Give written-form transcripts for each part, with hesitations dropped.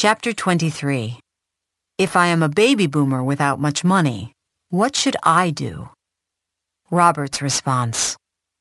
Chapter 23. If I am a baby boomer without much money, what should I do? Robert's response.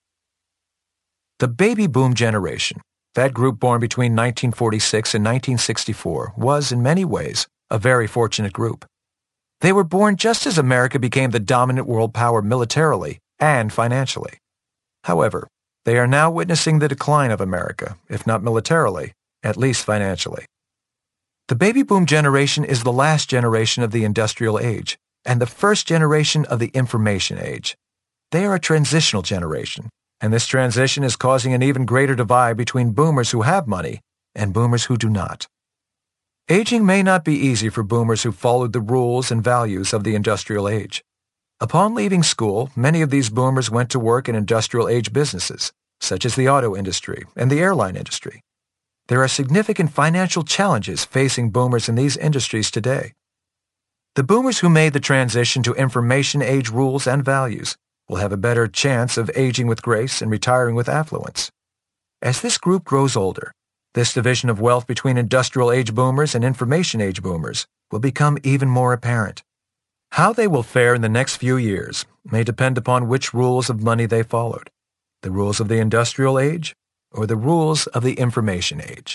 The baby boom generation, that group born between 1946 and 1964, was, in many ways, a very fortunate group. They were born just as America became the dominant world power militarily and financially. However, they are now witnessing the decline of America, if not militarily, at least financially. The baby boom generation is the last generation of the industrial age and the first generation of the information age. They are a transitional generation, and this transition is causing an even greater divide between boomers who have money and boomers who do not. Aging may not be easy for boomers who followed the rules and values of the industrial age. Upon leaving school, many of these boomers went to work in industrial age businesses, such as the auto industry and the airline industry. There are significant financial challenges facing boomers in these industries today. The boomers who made the transition to information age rules and values will have a better chance of aging with grace and retiring with affluence. As this group grows older, this division of wealth between industrial age boomers and information age boomers will become even more apparent. How they will fare in the next few years may depend upon which rules of money they followed, the rules of the industrial age or the rules of the information age.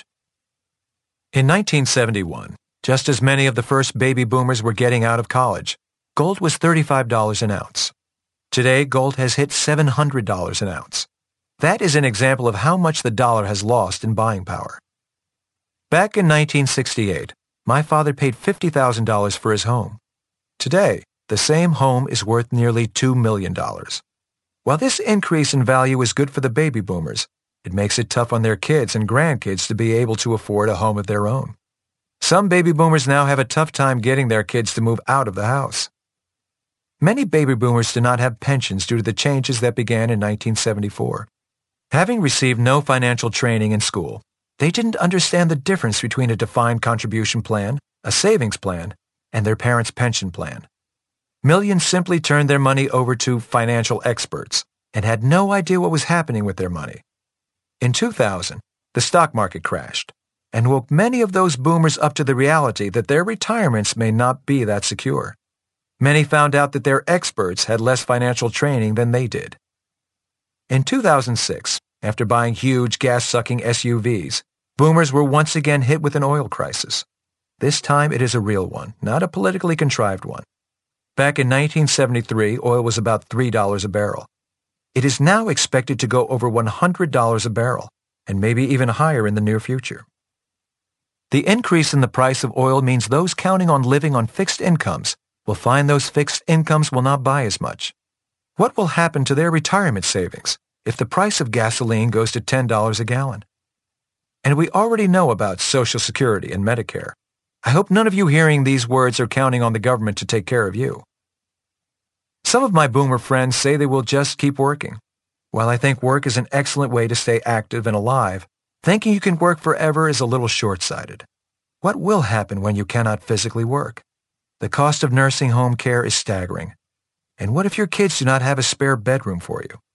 In 1971, just as many of the first baby boomers were getting out of college, gold was $35 an ounce. Today, gold has hit $700 an ounce. That is an example of how much the dollar has lost in buying power. Back in 1968, my father paid $50,000 for his home. Today, the same home is worth nearly $2 million. While this increase in value is good for the baby boomers, it makes it tough on their kids and grandkids to be able to afford a home of their own. Some baby boomers now have a tough time getting their kids to move out of the house. Many baby boomers do not have pensions due to the changes that began in 1974. Having received no financial training in school, they didn't understand the difference between a defined contribution plan, a savings plan, and their parents' pension plan. Millions simply turned their money over to financial experts and had no idea what was happening with their money. In 2000, the stock market crashed and woke many of those boomers up to the reality that their retirements may not be that secure. Many found out that their experts had less financial training than they did. In 2006, after buying huge gas-sucking SUVs, boomers were once again hit with an oil crisis. This time it is a real one, not a politically contrived one. Back in 1973, oil was about $3 a barrel. It is now expected to go over $100 a barrel, and maybe even higher in the near future. The increase in the price of oil means those counting on living on fixed incomes will find those fixed incomes will not buy as much. What will happen to their retirement savings if the price of gasoline goes to $10 a gallon? And we already know about Social Security and Medicare. I hope none of you hearing these words are counting on the government to take care of you. Some of my boomer friends say they will just keep working. While I think work is an excellent way to stay active and alive, thinking you can work forever is a little short-sighted. What will happen when you cannot physically work? The cost of nursing home care is staggering. And what if your kids do not have a spare bedroom for you?